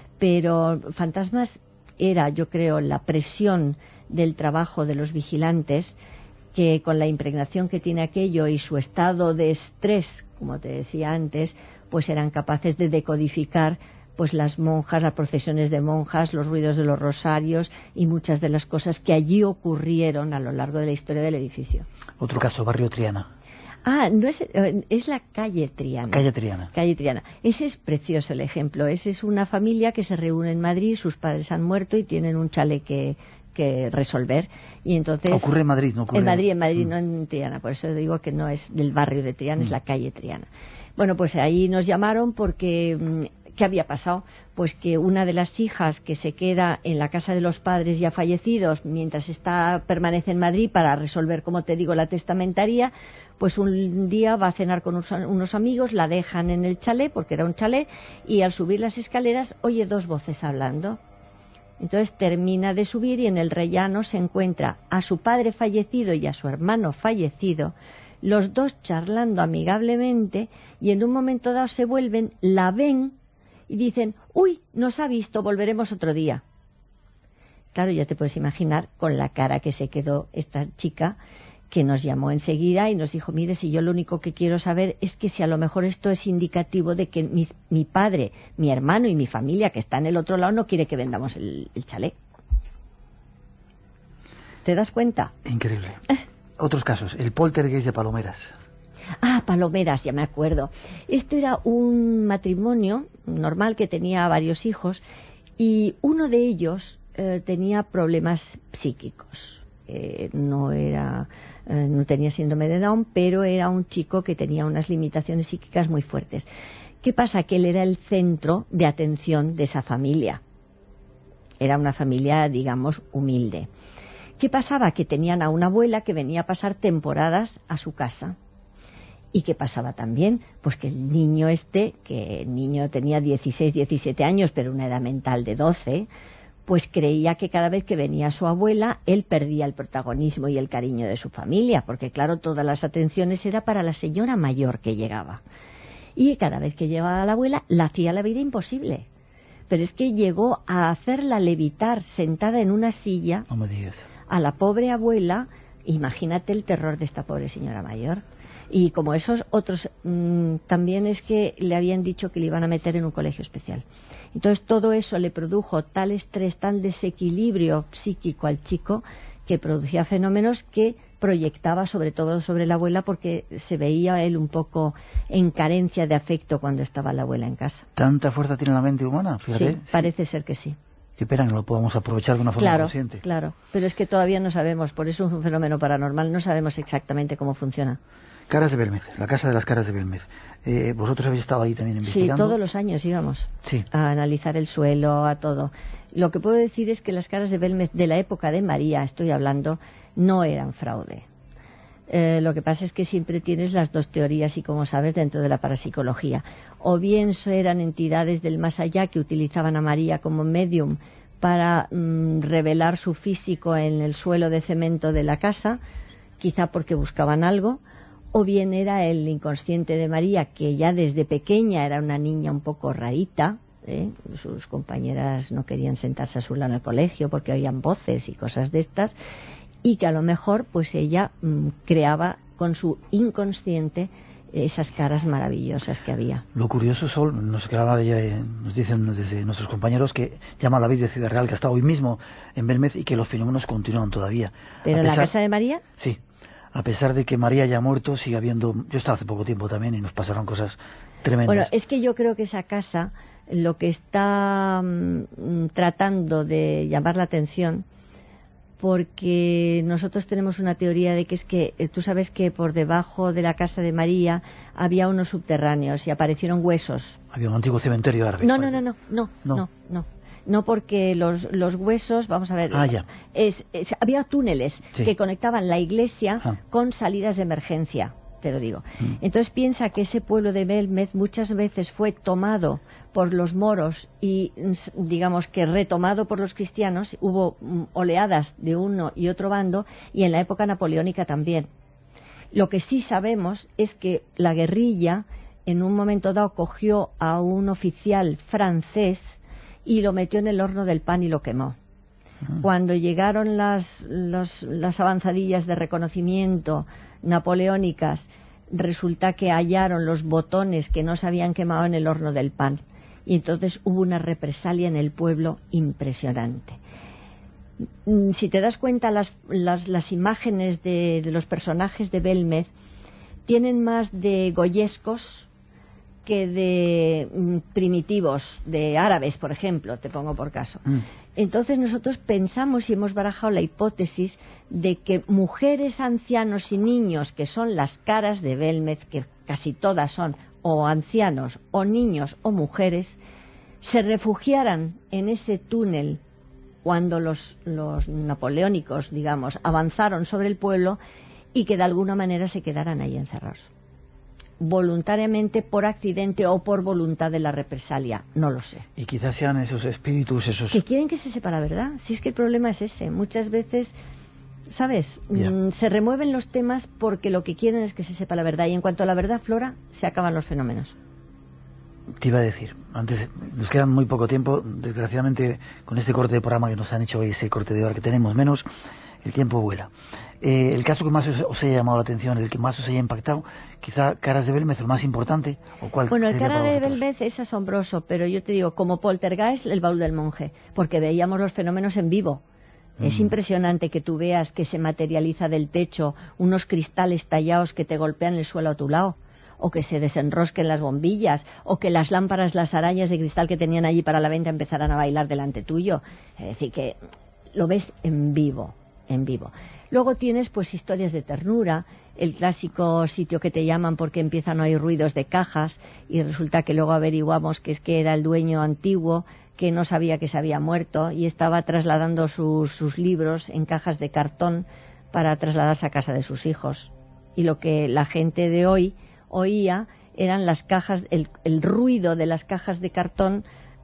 Speaker 5: pero fantasmas era, yo creo, la presión del trabajo de los vigilantes, que con la impregnación que tiene aquello y su estado de estrés, como te decía antes, pues eran capaces de decodificar pues las monjas, las procesiones de monjas, los ruidos de los rosarios y muchas de las cosas que allí ocurrieron a lo largo de la historia del edificio.
Speaker 2: Otro caso, Barrio Triana.
Speaker 5: No es la calle Triana.
Speaker 2: Calle Triana.
Speaker 5: Calle Triana. Ese es precioso el ejemplo. Ese es una familia que se reúne en Madrid, sus padres han muerto y tienen un chalet que resolver. Y entonces
Speaker 2: ocurre en Madrid, no ocurre
Speaker 5: en Madrid, no en Triana. Por eso digo que no es del barrio de Triana, es la calle Triana. Bueno, pues ahí nos llamaron porque ¿qué había pasado? Pues que una de las hijas que se queda en la casa de los padres ya fallecidos mientras permanece en Madrid para resolver, como te digo, la testamentaría, pues un día va a cenar con unos amigos, la dejan en el chalet, porque era un chalet, y al subir las escaleras oye 2 voces hablando. Entonces termina de subir y en el rellano se encuentra a su padre fallecido y a su hermano fallecido, los 2 charlando amigablemente, y en un momento dado se vuelven, la ven y dicen, uy, nos ha visto, volveremos otro día. Claro, ya te puedes imaginar con la cara que se quedó esta chica, que nos llamó enseguida y nos dijo, mire, si yo lo único que quiero saber es que si a lo mejor esto es indicativo de que mi padre, mi hermano y mi familia que está en el otro lado no quiere que vendamos el chalet. ¿Te das cuenta?
Speaker 2: Increíble. Otros casos, el poltergeist de Palomeras.
Speaker 5: Ah, Palomeras, ya me acuerdo. Esto era un matrimonio normal que tenía varios hijos y uno de ellos tenía problemas psíquicos. No tenía síndrome de Down, pero era un chico que tenía unas limitaciones psíquicas muy fuertes. ¿Qué pasa? Que él era el centro de atención de esa familia. Era una familia, digamos, humilde. ¿Qué pasaba? Que tenían a una abuela que venía a pasar temporadas a su casa. ¿Y qué pasaba también? Pues que el niño que el niño tenía 16, 17 años, pero una edad mental de 12, pues creía que cada vez que venía su abuela, él perdía el protagonismo y el cariño de su familia, porque claro, todas las atenciones era para la señora mayor que llegaba. Y cada vez que llegaba a la abuela, la hacía la vida imposible. Pero es que llegó a hacerla levitar sentada en una silla.
Speaker 2: No me digas.
Speaker 5: A la pobre abuela. Imagínate el terror de esta pobre señora mayor. Y como esos otros, también es que le habían dicho que le iban a meter en un colegio especial. Entonces todo eso le produjo tal estrés, tal desequilibrio psíquico al chico, que producía fenómenos que proyectaba sobre todo sobre la abuela, porque se veía él un poco en carencia de afecto cuando estaba la abuela en casa.
Speaker 2: ¿Tanta fuerza tiene la mente humana? Fíjate.
Speaker 5: Sí, parece ser que sí.
Speaker 2: Qué pena que no lo podamos aprovechar de una forma consciente.
Speaker 5: Claro, pero es que todavía no sabemos, por eso es un fenómeno paranormal, no sabemos exactamente cómo funciona.
Speaker 2: Caras de Belmez, la casa de las Caras de Belmez. Vosotros habéis estado ahí también investigando.
Speaker 5: Sí, todos los años íbamos a analizar el suelo, a todo. Lo que puedo decir es que las Caras de Belmez de la época de María, estoy hablando, no eran fraude. Lo que pasa es que siempre tienes las dos teorías, y como sabes, dentro de la parapsicología. O bien eran entidades del más allá que utilizaban a María como medium para revelar su físico en el suelo de cemento de la casa, quizá porque buscaban algo, o bien era el inconsciente de María, que ya desde pequeña era una niña un poco rarita, sus compañeras no querían sentarse a su lado en el colegio porque oían voces y cosas de estas, y que a lo mejor pues ella creaba con su inconsciente esas caras maravillosas que había.
Speaker 2: Lo curioso, Sol, nos dicen desde nuestros compañeros que llama a David de Ciudad Real, que ha estado hoy mismo en Belmez, y que los fenómenos continúan todavía.
Speaker 5: ¿Pero en la casa de María?
Speaker 2: Sí. A pesar de que María haya muerto, sigue habiendo... Yo estaba hace poco tiempo también y nos pasaron cosas tremendas.
Speaker 5: Bueno, es que yo creo que esa casa lo que está tratando de llamar la atención, porque nosotros tenemos una teoría de que es que tú sabes que por debajo de la casa de María había unos subterráneos y aparecieron huesos.
Speaker 2: Había un antiguo cementerio árabe.
Speaker 5: No, porque los huesos, vamos a ver, había túneles que conectaban la iglesia con salidas de emergencia, te lo digo. Entonces piensa que ese pueblo de Belmez muchas veces fue tomado por los moros y digamos que retomado por los cristianos. Hubo oleadas de uno y otro bando, y en la época napoleónica también. Lo que sí sabemos es que la guerrilla en un momento dado cogió a un oficial francés y lo metió en el horno del pan y lo quemó. Cuando llegaron las avanzadillas de reconocimiento napoleónicas, resulta que hallaron los botones que no se habían quemado en el horno del pan, y entonces hubo una represalia en el pueblo impresionante. Si te das cuenta, las imágenes de los personajes de Belmez tienen más de goyescos que de primitivos, de árabes, por ejemplo, te pongo por caso. Entonces nosotros pensamos y hemos barajado la hipótesis de que mujeres, ancianos y niños, que son las caras de Belmez, que casi todas son o ancianos o niños o mujeres, se refugiaran en ese túnel cuando los napoleónicos, digamos, avanzaron sobre el pueblo, y que de alguna manera se quedaran ahí encerrados. Voluntariamente, por accidente o por voluntad de la represalia, no lo sé.
Speaker 2: Y quizás sean esos espíritus, esos...
Speaker 5: que quieren que se sepa la verdad. Si es que el problema es ese. Muchas veces, ¿sabes? Se remueven los temas porque lo que quieren es que se sepa la verdad, y en cuanto la verdad aflora, se acaban los fenómenos.
Speaker 2: Te iba a decir, antes nos queda muy poco tiempo, desgraciadamente con este corte de programa que nos han hecho hoy, ese corte de hora que tenemos menos, el tiempo vuela. El caso que más os haya llamado la atención, el que más os haya impactado, quizá Caras de Belmez, el más importante, ¿o cuál?
Speaker 5: Bueno, el Cara de Belmez es asombroso, pero yo te digo, como poltergeist, el baúl del monje, porque veíamos los fenómenos en vivo. Es impresionante que tú veas que se materializa del techo unos cristales tallados que te golpean el suelo a tu lado, o que se desenrosquen las bombillas, o que las lámparas, las arañas de cristal que tenían allí para la venta empezaran a bailar delante tuyo. Es decir, que lo ves en vivo, en vivo. Luego tienes pues historias de ternura, el clásico sitio que te llaman porque empiezan a oír ruidos de cajas y resulta que luego averiguamos que es que era el dueño antiguo que no sabía que se había muerto y estaba trasladando sus libros en cajas de cartón para trasladarse a casa de sus hijos. Y lo que la gente de hoy oía eran las cajas, el ruido de las cajas de cartón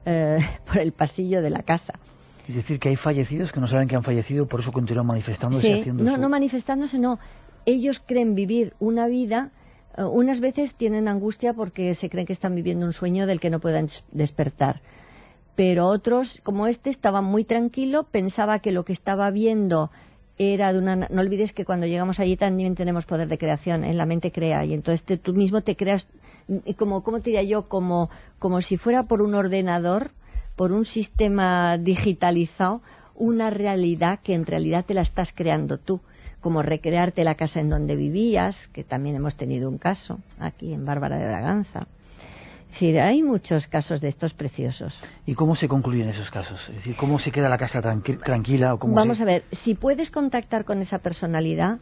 Speaker 5: por el pasillo de la casa.
Speaker 2: Es decir, que hay fallecidos que no saben que han fallecido, por eso continúan manifestándose.
Speaker 5: Sí, no manifestándose, no. Ellos creen vivir una vida, unas veces tienen angustia porque se creen que están viviendo un sueño del que no puedan despertar. Pero otros, como este, estaba muy tranquilo, pensaba que lo que estaba viendo era de una... No olvides que cuando llegamos allí también tenemos poder de creación, en la mente crea, y entonces tú mismo te creas, como, ¿cómo te diría yo? Como si fuera por un ordenador, por un sistema digitalizado, una realidad que en realidad te la estás creando tú, como recrearte la casa en donde vivías, que también hemos tenido un caso aquí en Bárbara de Braganza. Es decir, hay muchos casos de estos preciosos.
Speaker 2: ¿Y cómo se concluyen esos casos? Es decir, ¿cómo se queda la casa tranquila? O cómo
Speaker 5: Vamos a ver, si puedes contactar con esa personalidad,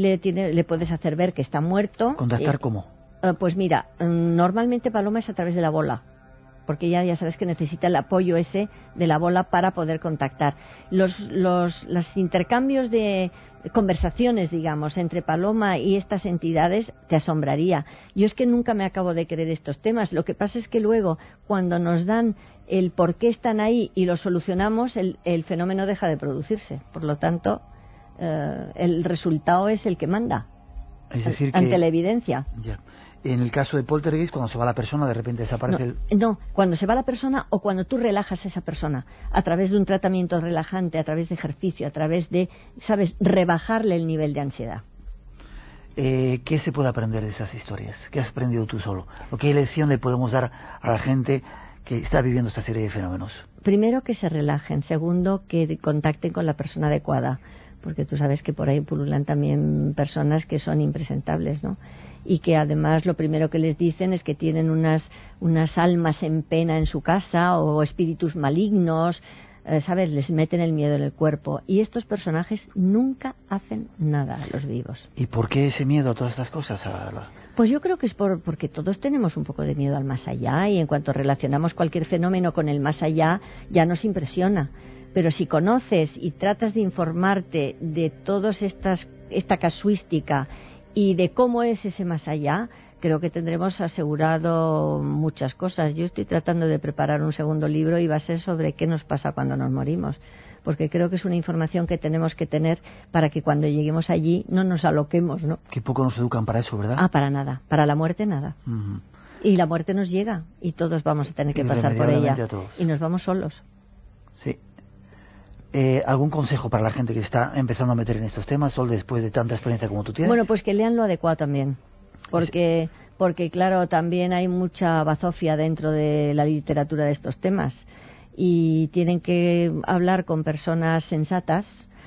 Speaker 5: le puedes hacer ver que está muerto.
Speaker 2: ¿Contactar cómo?
Speaker 5: Pues mira, normalmente, Paloma, es a través de la bola, porque ya sabes que necesita el apoyo ese de la bola para poder contactar. Los intercambios de conversaciones, digamos, entre Paloma y estas entidades te asombraría. Yo es que nunca me acabo de creer estos temas. Lo que pasa es que luego, cuando nos dan el por qué están ahí y lo solucionamos, el fenómeno deja de producirse. Por lo tanto, el resultado es el que manda.
Speaker 2: Es decir,
Speaker 5: ante la evidencia.
Speaker 2: Ya. En el caso de poltergeist, cuando se va la persona, de repente desaparece
Speaker 5: No, cuando se va la persona o cuando tú relajas a esa persona a través de un tratamiento relajante, a través de ejercicio, a través de, ¿sabes?, rebajarle el nivel de ansiedad.
Speaker 2: ¿Qué se puede aprender de esas historias? ¿Qué has aprendido tú solo? ¿O qué lección le podemos dar a la gente que está viviendo esta serie de fenómenos?
Speaker 5: Primero, que se relajen. Segundo, que contacten con la persona adecuada, porque tú sabes que por ahí pululan también personas que son impresentables, ¿no? Y que además lo primero que les dicen es que tienen unas almas en pena en su casa o espíritus malignos, ¿sabes? Les meten el miedo en el cuerpo. Y estos personajes nunca hacen nada a los vivos.
Speaker 2: ¿Y por qué ese miedo a todas estas cosas?
Speaker 5: Pues yo creo que es porque todos tenemos un poco de miedo al más allá, y en cuanto relacionamos cualquier fenómeno con el más allá, ya nos impresiona. Pero si conoces y tratas de informarte de todas esta casuística y de cómo es ese más allá, creo que tendremos asegurado muchas cosas. Yo estoy tratando de preparar un segundo libro y va a ser sobre qué nos pasa cuando nos morimos, porque creo que es una información que tenemos que tener para que cuando lleguemos allí no nos aloquemos, ¿no?
Speaker 2: Que poco nos educan para eso, ¿verdad?
Speaker 5: Para nada. Para la muerte, nada. Uh-huh. Y la muerte nos llega y todos vamos a tener que pasar por ella. Y nos vamos solos.
Speaker 2: Sí. ¿Algún consejo para la gente que está empezando a meter en estos temas, Sol, después de tanta experiencia como tú tienes?
Speaker 5: Bueno, pues que lean lo adecuado también, porque claro, también hay mucha bazofia dentro de la literatura de estos temas y tienen que hablar con personas sensatas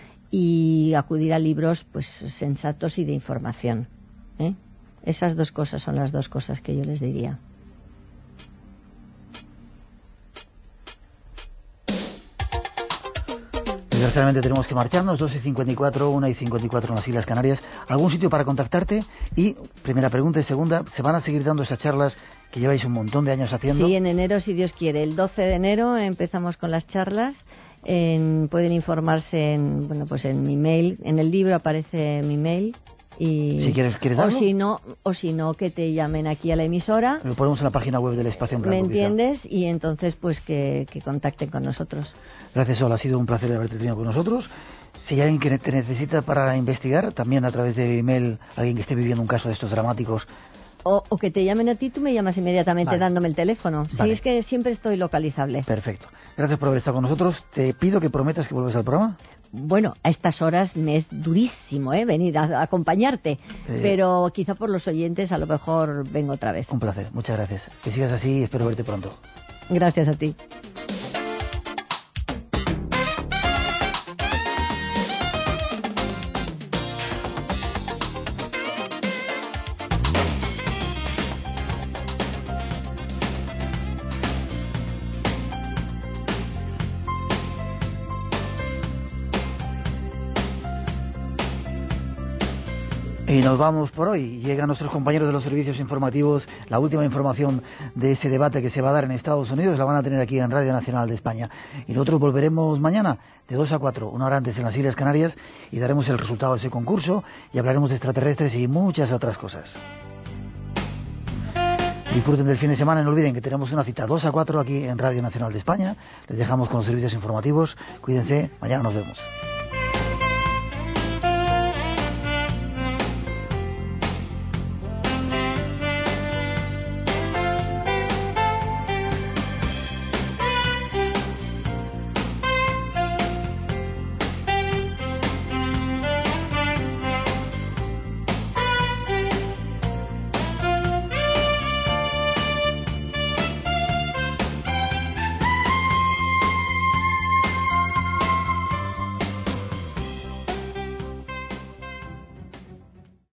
Speaker 5: y acudir a libros pues sensatos y de información, ¿eh? Esas dos cosas son las dos cosas que yo les diría.
Speaker 2: Desgraciadamente tenemos que marcharnos, 12:54, 1:54 en las Islas Canarias. ¿Algún sitio para contactarte? Y, primera pregunta, y segunda, ¿se van a seguir dando esas charlas que lleváis un montón de años haciendo?
Speaker 5: Sí, en enero, si Dios quiere. El 12 de enero empezamos con las charlas. Pueden informarse en mi mail. En el libro aparece mi mail. Y
Speaker 2: si quieres darlo.
Speaker 5: O si no, que te llamen aquí a la emisora.
Speaker 2: Lo ponemos en la página web del Espacio en Blanco.
Speaker 5: ¿Me entiendes? Quizá. Y entonces pues que contacten con nosotros.
Speaker 2: Gracias, Sol, ha sido un placer haberte tenido con nosotros. Si hay alguien que te necesita para investigar, también a través de email, alguien que esté viviendo un caso de estos dramáticos.
Speaker 5: O que te llamen a ti, tú me llamas inmediatamente dándome el teléfono.
Speaker 2: Vale.
Speaker 5: Sí, es que siempre estoy localizable.
Speaker 2: Perfecto. Gracias por haber estado con nosotros. Te pido que prometas que vuelves al programa.
Speaker 5: Bueno, a estas horas me es durísimo venir a acompañarte, pero quizá por los oyentes a lo mejor vengo otra vez.
Speaker 2: Un placer, muchas gracias. Que sigas así y espero verte pronto.
Speaker 5: Gracias a ti.
Speaker 2: Y nos vamos por hoy. Llegan nuestros compañeros de los servicios informativos. La última información de ese debate que se va a dar en Estados Unidos la van a tener aquí en Radio Nacional de España. Y nosotros volveremos mañana de 2 a 4, una hora antes en las Islas Canarias, y daremos el resultado de ese concurso y hablaremos de extraterrestres y muchas otras cosas. Disfruten del fin de semana y no olviden que tenemos una cita 2 a 4 aquí en Radio Nacional de España. Les dejamos con los servicios informativos. Cuídense, mañana nos vemos.